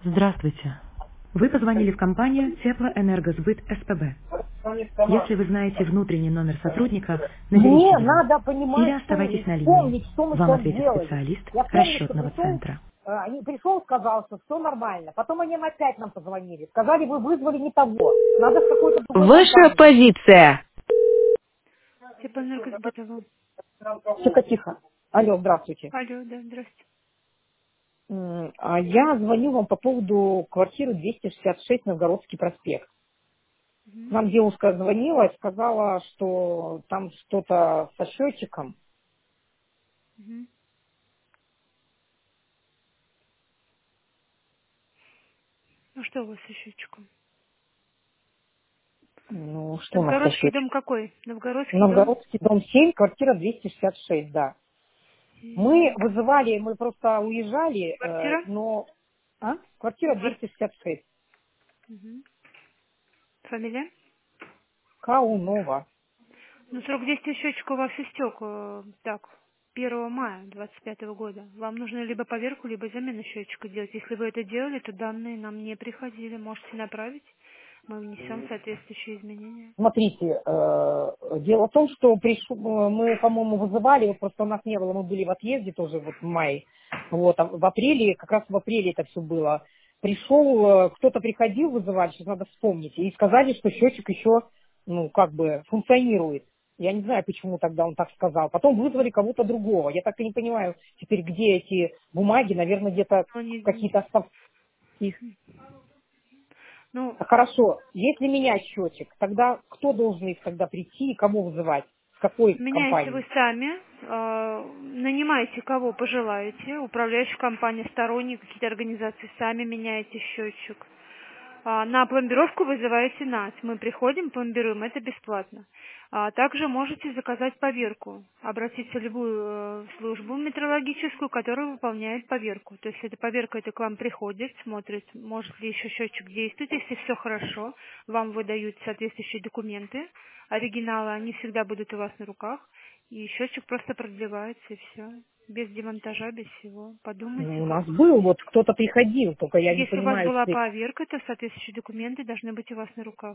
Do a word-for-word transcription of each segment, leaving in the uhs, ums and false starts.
Здравствуйте. Вы позвонили в компанию Теплоэнергосбыт СПБ. Если вы знаете внутренний номер сотрудника, наберите Мне его. надо Или понимать, что оставайтесь на линии. вспомнить, что мы Вам сейчас ответит сделали. специалист Я помню, что расчетного пришел, центра. э, они пришел, сказал, что все нормально. Потом они опять нам позвонили. Сказали, вы вызвали не того. Надо с какой-то другой Ваша компании. позиция. Теплоэнергосбытово. Тихо, тихо. Алло, здравствуйте. Алло, да, здравствуйте. М, а Я звоню вам по поводу квартиры двести шестьдесят шесть Новгородский проспект. Мгм, Нам девушка звонила и сказала, что там что-то со счетчиком. мгм. Ну что у вас со счетчиком? Ну, что у нас со Новгородский дом счетчиком? какой? Новгородский дом? Новгородский дом семь, квартира двести шестьдесят шесть, да. Мы Семь. вызывали, мы просто уезжали, э, Квартира? но... А? Квартира Квар- двести шестьдесят шесть. Мгм. Фамилия? Каунова. Ну, срок действия счетчика у вас истек. э, Так, первого мая двадцать пятого года. Вам нужно либо поверку, либо замену счетчика делать. Если вы это делали, то данные нам не приходили. Можете направить. Мы внесем соответствующие изменения. Смотрите, э, дело в том, что приш- э, мы, по-моему, вызывали, вот просто у нас не было, мы были в отъезде тоже вот в мае. Вот, а в апреле, как раз в апреле это все было. Пришел, э, кто-то приходил вызывать, сейчас надо вспомнить, и сказали, что счетчик еще, ну, как бы функционирует. Я не знаю, почему тогда он так сказал. Потом вызвали кого-то другого. Я так и не понимаю теперь, где эти бумаги, наверное, где-то Но не- какие-то остав- их. Ну, Хорошо, если менять счетчик, тогда кто должен их тогда прийти и кого вызывать? С какой меняете вы компании? сами, э, нанимаете кого пожелаете, управляющая компания, сторонние какие-то организации, сами меняете счетчик. А, на пломбировку вызываете нас. Мы приходим, пломбируем, это бесплатно. А также можете заказать поверку, обратиться в любую э, службу метрологическую, которая выполняет поверку. То есть эта поверка это к вам приходит, смотрит, может ли еще счетчик действовать. Если все хорошо, вам выдают соответствующие документы, оригиналы, они всегда будут у вас на руках, и счетчик просто продлевается, и все. Без демонтажа, без всего. Подумайте, Ну, у как нас был, хотите. вот кто-то приходил, только я не Если у вас понимаю, была если... поверка, то соответствующие документы должны быть у вас на руках.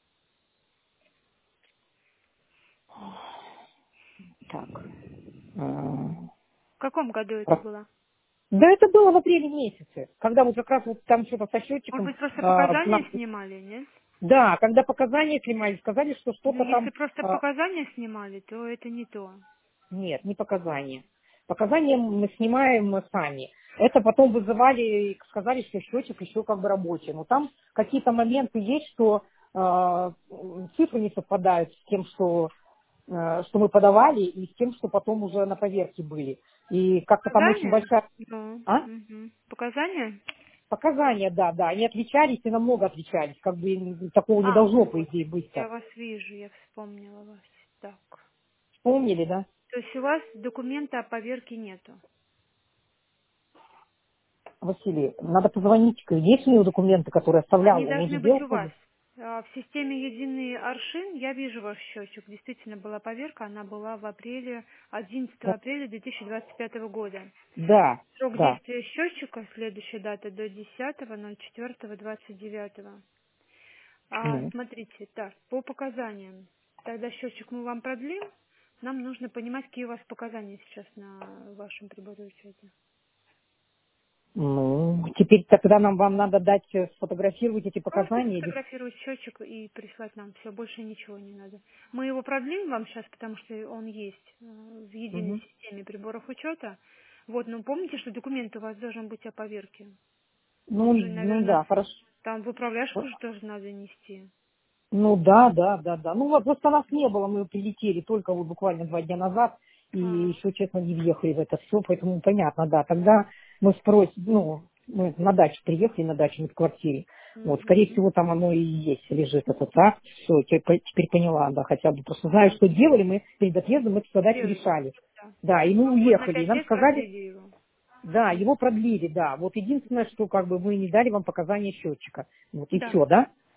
Так. а, В каком году это про- было? Да это было в апреле месяце, когда вот как раз вот там что-то со Может счетчиком... быть, просто а, показания нам- снимали, нет? Да, когда показания снимали, сказали, что Ну, что-то если там... просто а, показания снимали, то это не то. Нет, не показания. Показания мы снимаем мы сами. Это потом вызывали и сказали, что счетчик еще как бы рабочий. Но там какие-то моменты есть, что э, цифры не совпадают с тем, что, э, что мы подавали, и с тем, что потом уже на поверке были. И как-то там очень Показания? большая... Ну, А? мгм. Показания? Показания, да, да, они отличались и намного отличались. Как бы такого не А, должно, по вот. идее, быть-то. Я вас вижу, я вспомнила вас. Так. Вспомнили, да? То есть у вас документа о поверке нету? Василий, надо позвонить. Есть ли у него документы, которые оставлял? Они Он должны уже быть делал? у вас. А, В системе «Единый аршин» я вижу ваш счетчик. Действительно была поверка, она была в апреле, одиннадцатого апреля две тысячи двадцать пятого года. Да, Срок да. действия счетчика, следующая дата до десятого ноль четвёртого двадцать девятого. А, Ну, смотрите, так, по показаниям. Тогда счетчик мы вам продлим. Нам нужно понимать, какие у вас показания сейчас на вашем приборе учета. ну, теперь тогда нам вам надо дать э, сфотографировать эти Просто показания. или- сфотографировать счетчик и прислать нам. Все, больше ничего не надо. Мы его продлим вам сейчас, потому что он есть э, в единой Мгм. системе приборов учета. Вот, но помните, что документ у вас должен быть о поверке. Ну, Он же, ну наверное, да, хорошо. там в управляшку же тоже надо нести. Ну да, да, да, да. Ну вот просто нас не было, мы прилетели только вот буквально два дня назад и А, еще, честно, не въехали в это все, поэтому понятно, да. Тогда мы спросим, ну, мы на дачу приехали, на дачу, мы в квартире. Вот, скорее мгм. всего, там оно и есть, лежит этот акт. Все, теперь, теперь поняла, да, хотя бы просто знаю, Да, что делали, мы перед отъездом эту задачу делали. решали. Да. Да, и мы Ну вот на уехали, и пять нам лет сказали, продлили его. да, его продлили, да. Вот единственное, что как бы мы не дали вам показания счетчика. Вот и Да. все, да?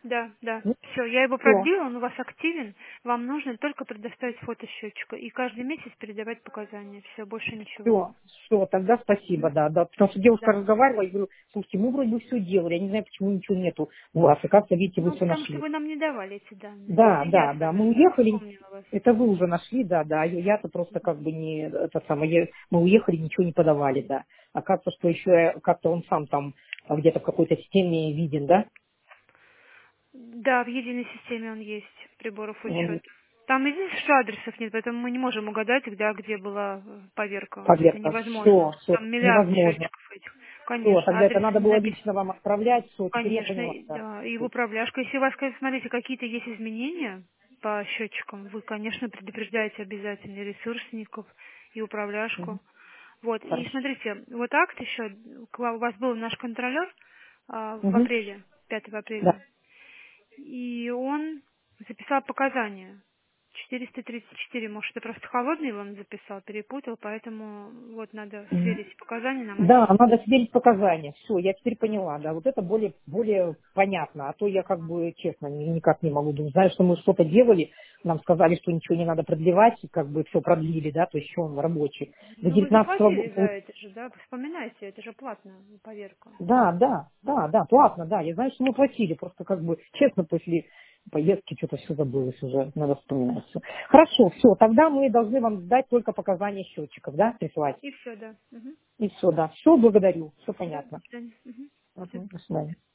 Да, да. Ну, Все, я его все, продлила, он у вас активен. Вам нужно только предоставить фото счетчика и каждый месяц передавать показания. Все, больше ничего. все, все, тогда спасибо, да, да. Потому что девушка Да. разговаривала, я говорю, слушайте, мы вроде бы все делали, я не знаю, почему ничего нету у вас. И как-то, видите, вы Ну, все потому что нашли. вы нам не давали эти данные. Да, Это я да, с да, вами мы уехали, вспомнила вас. это вы уже нашли, да, да, я- я-то просто как бы не, это самое, я- мы уехали, ничего не подавали, да. Оказывается, что еще как-то он сам там а, где-то в какой-то системе виден, да? Да, в единой системе он есть, приборов Он учета. Там единственное, что адресов нет, поэтому мы не можем угадать, где, где была э, поверка. Это поверка. Все, невозможно. все, Там миллиард невозможно. счетчиков этих. Все, Конечно, тогда это адресы надо не было записаны. лично вам отправлять, все, теперь я Конечно, поняла, и- да. да, и в управляшку. Если у вас, как- смотрите, какие-то есть изменения по счетчикам, вы, конечно, предупреждаете обязательно и ресурсников, и управляшку. Мгм. Вот, и Хорошо. смотрите, вот акт еще, к вам- у вас был наш контролер а, в Мгм. апреле, пятого Да. апреля, и он записал показания. четыреста тридцать четыре, может, это просто холодный он записал, перепутал, поэтому вот надо сверить показания нам Да, эти. надо сверить показания. Все, я теперь поняла, да. Вот это более, более понятно. А то я как бы, честно, ни- никак не могу думать. Знаю, что мы что-то делали, нам сказали, что ничего не надо продлевать, и как бы все продлили, да, то есть еще он рабочий. До Ну, вы девятнадцатого заплатили за года. это же, да? Вспоминайте, это же платно, поверка. Да, да, да, да, платно, да. Я знаю, что мы платили, просто как бы, честно, после поездки что-то все забылось уже, надо вспоминать всё. Хорошо, все, тогда мы должны вам сдать только показания счетчиков, да, присылать. И все, да. Мгм. И все, да. Все, благодарю, все Да, до понятно. свидания. Мгм. Всё. Мгм, до свидания.